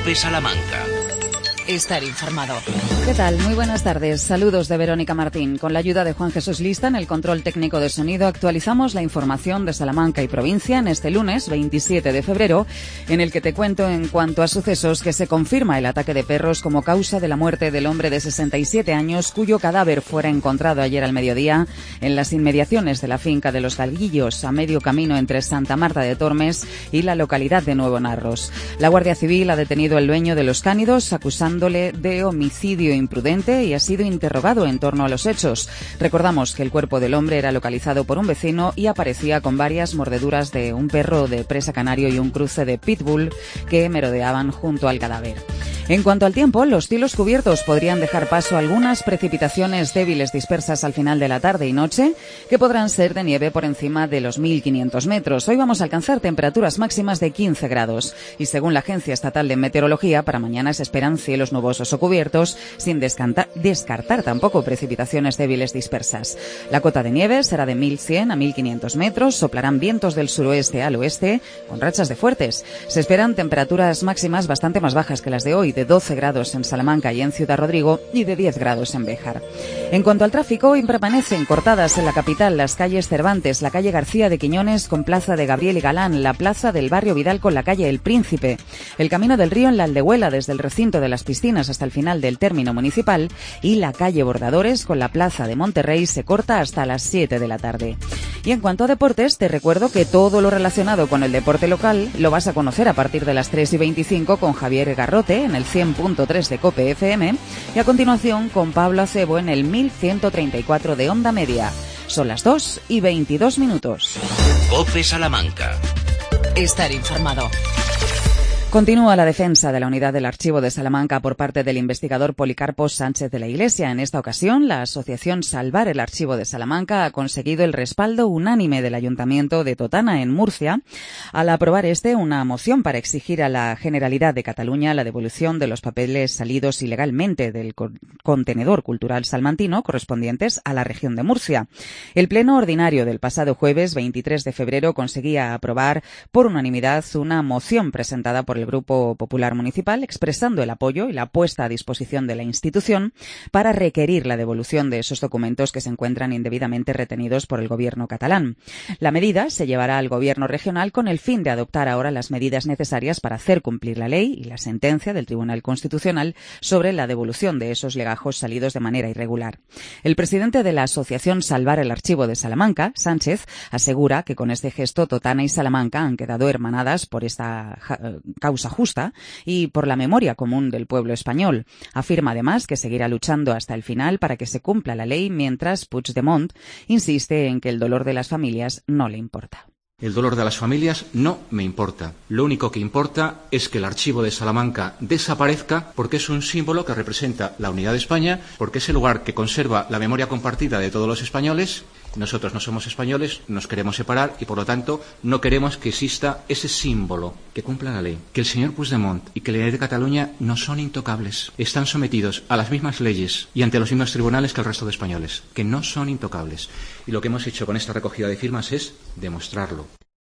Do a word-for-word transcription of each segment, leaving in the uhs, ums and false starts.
COPE Salamanca. Estar informado. ¿Qué tal? Muy buenas tardes. Saludos de Verónica Martín. Con la ayuda de Juan Jesús Lista en el control técnico de sonido actualizamos la información de Salamanca y provincia en este lunes veintisiete de febrero, en el que te cuento en cuanto a sucesos que se confirma el ataque de perros como causa de la muerte del hombre de sesenta y siete años cuyo cadáver fuera encontrado ayer al mediodía en las inmediaciones de la finca de Los Galguillos, a medio camino entre Santa Marta de Tormes y la localidad de Nuevo Narros. La Guardia Civil ha detenido al dueño de los cánidos acusando de homicidio imprudente y ha sido interrogado en torno a los hechos. Recordamos que el cuerpo del hombre era localizado por un vecino y aparecía con varias mordeduras de un perro de presa canario y un cruce de pitbull que merodeaban junto al cadáver. En cuanto al tiempo, los cielos cubiertos podrían dejar paso a algunas precipitaciones débiles dispersas al final de la tarde y noche, que podrán ser de nieve por encima de los mil quinientos metros. Hoy vamos a alcanzar temperaturas máximas de quince grados y, según la Agencia Estatal de Meteorología, para mañana se esperan cielos nubosos o cubiertos, sin descartar, descartar tampoco precipitaciones débiles dispersas. La cota de nieve será de mil cien a mil quinientos metros, soplarán vientos del suroeste al oeste, con rachas de fuertes. Se esperan temperaturas máximas bastante más bajas que las de hoy, de doce grados en Salamanca y en Ciudad Rodrigo y de diez grados en Béjar. En cuanto al tráfico, hoy permanecen cortadas en la capital las calles Cervantes, la calle García de Quiñones con Plaza de Gabriel y Galán, la plaza del Barrio Vidal con la calle El Príncipe, el Camino del Río en la Aldehuela desde el recinto de las piscinas hasta el final del término municipal y la calle Bordadores con la plaza de Monterrey se corta hasta las siete de la tarde. Y en cuanto a deportes, te recuerdo que todo lo relacionado con el deporte local lo vas a conocer a partir de las tres y veinticinco con Javier Garrote en el cien punto tres de COPE F M y a continuación con Pablo Acebo en el mil ciento treinta y cuatro de Onda Media. Son las dos y veintidós minutos. COPE Salamanca. Estar informado. Continúa la defensa de la unidad del Archivo de Salamanca por parte del investigador Policarpo Sánchez de la Iglesia. En esta ocasión, la asociación Salvar el Archivo de Salamanca ha conseguido el respaldo unánime del Ayuntamiento de Totana, en Murcia, al aprobar este una moción para exigir a la Generalidad de Cataluña la devolución de los papeles salidos ilegalmente del contenedor cultural salmantino correspondientes a la región de Murcia. El pleno ordinario del pasado jueves veintitrés de febrero conseguía aprobar por unanimidad una moción presentada por el Grupo Popular Municipal expresando el apoyo y la puesta a disposición de la institución para requerir la devolución de esos documentos que se encuentran indebidamente retenidos por el Gobierno catalán. La medida se llevará al Gobierno regional con el fin de adoptar ahora las medidas necesarias para hacer cumplir la ley y la sentencia del Tribunal Constitucional sobre la devolución de esos legajos salidos de manera irregular. El presidente de la asociación Salvar el Archivo de Salamanca, Sánchez, asegura que con este gesto Totana y Salamanca han quedado hermanadas por esta causa justa y por la memoria común del pueblo español. Afirma además que seguirá luchando hasta el final para que se cumpla la ley, mientras Puigdemont insiste en que el dolor de las familias no le importa. El dolor de las familias no me importa. Lo único que importa es que el Archivo de Salamanca desaparezca porque es un símbolo que representa la unidad de España, porque es el lugar que conserva la memoria compartida de todos los españoles. Nosotros no somos españoles, nos queremos separar y, por lo tanto, no queremos que exista ese símbolo que cumpla la ley. Que el señor Puigdemont y que la ley de Cataluña no son intocables. Están sometidos a las mismas leyes y ante los mismos tribunales que el resto de españoles, que no son intocables. Y lo que hemos hecho con esta recogida de firmas es demostrarlo.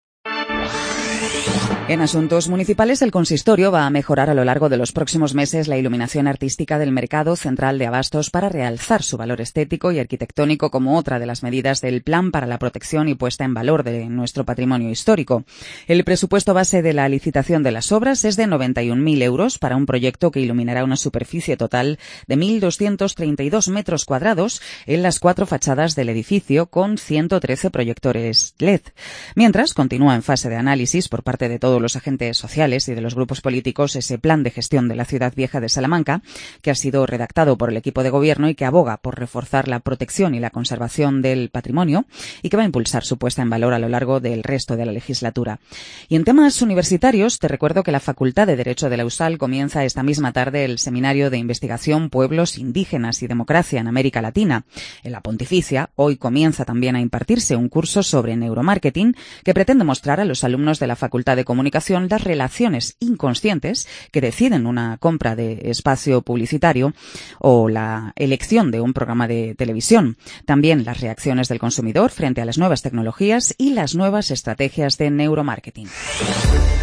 En asuntos municipales, el consistorio va a mejorar a lo largo de los próximos meses la iluminación artística del mercado central de abastos para realzar su valor estético y arquitectónico como otra de las medidas del Plan para la protección y puesta en valor de nuestro patrimonio histórico. El presupuesto base de la licitación de las obras es de noventa y un mil euros para un proyecto que iluminará una superficie total de mil doscientos treinta y dos metros cuadrados en las cuatro fachadas del edificio con ciento trece proyectores L E D. Mientras, continúa en fase de análisis por parte de todos los agentes sociales y de los grupos políticos ese plan de gestión de la ciudad vieja de Salamanca, que ha sido redactado por el equipo de gobierno y que aboga por reforzar la protección y la conservación del patrimonio y que va a impulsar su puesta en valor a lo largo del resto de la legislatura. Y en temas universitarios, te recuerdo que la Facultad de Derecho de la USAL comienza esta misma tarde el Seminario de Investigación Pueblos Indígenas y Democracia en América Latina. En la Pontificia, hoy comienza también a impartirse un curso sobre neuromarketing que pretende mostrar a los alumnos de la Facultad de Comunicación las relaciones inconscientes que deciden una compra de espacio publicitario o la elección de un programa de televisión. También las reacciones del consumidor frente a las nuevas tecnologías y las nuevas estrategias de neuromarketing.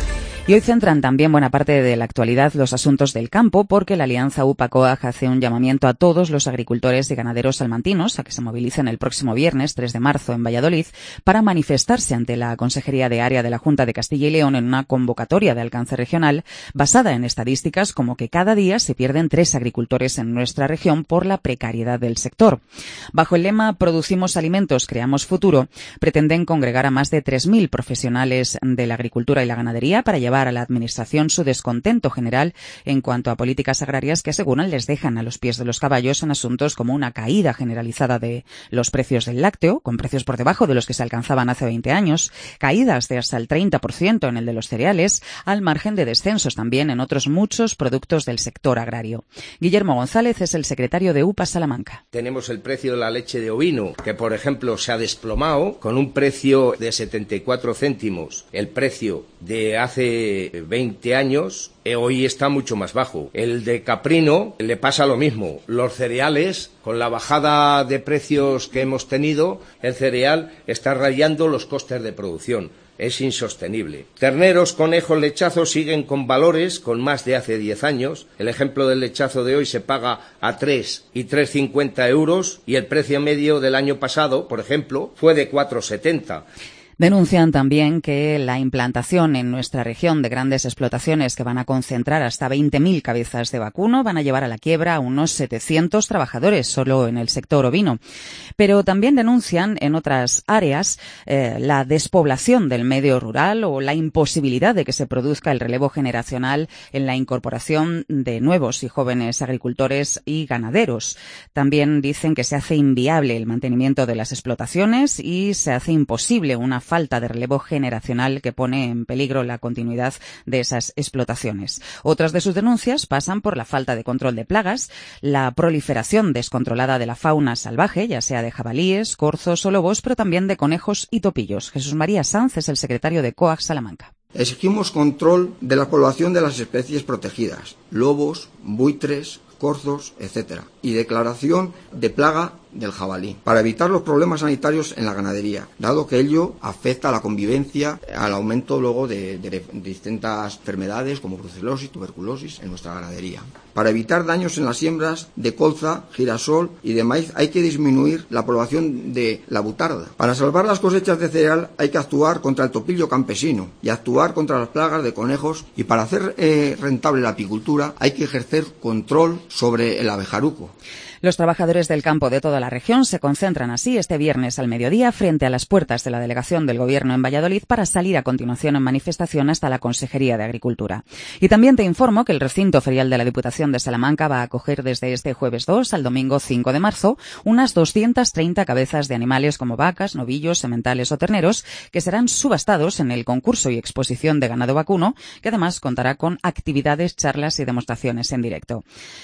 Y hoy centran también buena parte de la actualidad los asuntos del campo, porque la Alianza U P A C O A G hace un llamamiento a todos los agricultores y ganaderos salmantinos a que se movilicen el próximo viernes tres de marzo en Valladolid para manifestarse ante la Consejería de Área de la Junta de Castilla y León en una convocatoria de alcance regional basada en estadísticas como que cada día se pierden tres agricultores en nuestra región por la precariedad del sector. Bajo el lema Producimos alimentos, creamos futuro, pretenden congregar a más de tres mil profesionales de la agricultura y la ganadería para llevar a la Administración su descontento general en cuanto a políticas agrarias que aseguran les dejan a los pies de los caballos en asuntos como una caída generalizada de los precios del lácteo, con precios por debajo de los que se alcanzaban hace veinte años, caídas de hasta el treinta por ciento en el de los cereales, al margen de descensos también en otros muchos productos del sector agrario. Guillermo González es el secretario de U P A Salamanca. Tenemos el precio de la leche de ovino, que por ejemplo se ha desplomado con un precio de setenta y cuatro céntimos. El precio de hace veinte años, eh, hoy está mucho más bajo. El de caprino le pasa lo mismo. Los cereales, con la bajada de precios que hemos tenido, el cereal está rayando los costes de producción. Es insostenible. Terneros, conejos, lechazos siguen con valores con más de hace diez años. El ejemplo del lechazo de hoy se paga a tres y tres cincuenta euros y el precio medio del año pasado, por ejemplo, fue de cuatro setenta. Denuncian también que la implantación en nuestra región de grandes explotaciones que van a concentrar hasta veinte mil cabezas de vacuno van a llevar a la quiebra a unos setecientos trabajadores solo en el sector ovino. Pero también denuncian en otras áreas eh, la despoblación del medio rural o la imposibilidad de que se produzca el relevo generacional en la incorporación de nuevos y jóvenes agricultores y ganaderos. También dicen que se hace inviable el mantenimiento de las explotaciones y se hace imposible una falta de relevo generacional que pone en peligro la continuidad de esas explotaciones. Otras de sus denuncias pasan por la falta de control de plagas, la proliferación descontrolada de la fauna salvaje, ya sea de jabalíes, corzos o lobos, pero también de conejos y topillos. Jesús María Sanz es el secretario de C O A G Salamanca. Exigimos control de la población de las especies protegidas, lobos, buitres, corzos, etcétera, y declaración de plaga del jabalí, para evitar los problemas sanitarios en la ganadería, dado que ello afecta a la convivencia, al aumento luego de, de, de distintas enfermedades como brucelosis, tuberculosis en nuestra ganadería. Para evitar daños en las siembras de colza, girasol y de maíz hay que disminuir la población de la butarda. Para salvar las cosechas de cereal hay que actuar contra el topillo campesino y actuar contra las plagas de conejos, y para hacer eh, rentable la apicultura hay que ejercer control sobre el abejaruco. Los trabajadores del campo de toda la región se concentran así este viernes al mediodía frente a las puertas de la delegación del Gobierno en Valladolid para salir a continuación en manifestación hasta la Consejería de Agricultura. Y también te informo que el recinto ferial de la Diputación de Salamanca va a acoger desde este jueves dos al domingo cinco de marzo unas doscientas treinta cabezas de animales como vacas, novillos, sementales o terneros que serán subastados en el concurso y exposición de ganado vacuno, que además contará con actividades, charlas y demostraciones en directo.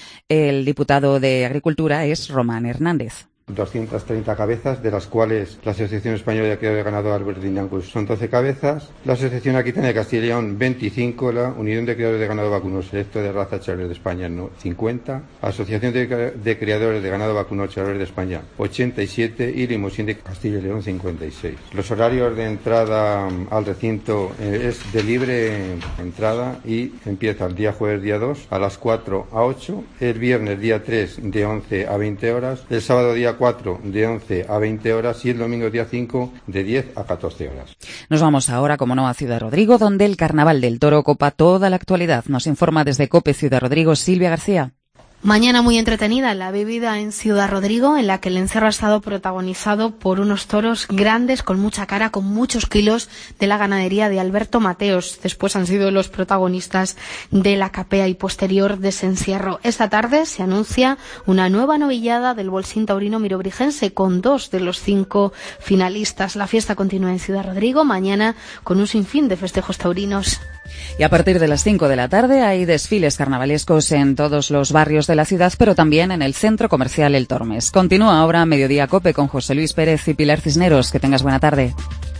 El diputado de Agricultura es Román Hernández. doscientas treinta cabezas, de las cuales la Asociación Española de Criadores de Ganado Albertín de Angus son doce cabezas, la Asociación Aquitana de Castilla y León veinticinco, la Unión de Criadores de Ganado Vacuno Selecto de Raza Charolais de España cincuenta, Asociación de, de Criadores de Ganado Vacuno Charolais de España ochenta y siete y Limosín de Castilla y León cincuenta y seis. Los horarios de entrada al recinto eh, es de libre entrada y empieza el día jueves día dos a las cuatro a ocho, el viernes día tres de once a veinte horas, el sábado día cuatro de once a veinte horas y el domingo día cinco de diez a catorce horas. Nos vamos ahora, como no, a Ciudad Rodrigo, donde el Carnaval del Toro copa toda la actualidad. Nos informa desde COPE Ciudad Rodrigo Silvia García. Mañana muy entretenida la vivida en Ciudad Rodrigo, en la que el encerro ha estado protagonizado por unos toros grandes, con mucha cara, con muchos kilos, de la ganadería de Alberto Mateos. Después han sido los protagonistas de la capea y posterior de ese encierro. Esta tarde se anuncia una nueva novillada del Bolsín Taurino Mirobrigense, con dos de los cinco finalistas. La fiesta continúa en Ciudad Rodrigo, mañana con un sinfín de festejos taurinos. Y a partir de las cinco de la tarde hay desfiles carnavalescos en todos los barrios de la ciudad, pero también en el centro comercial El Tormes. Continúa ahora Mediodía Cope con José Luis Pérez y Pilar Cisneros. Que tengas buena tarde.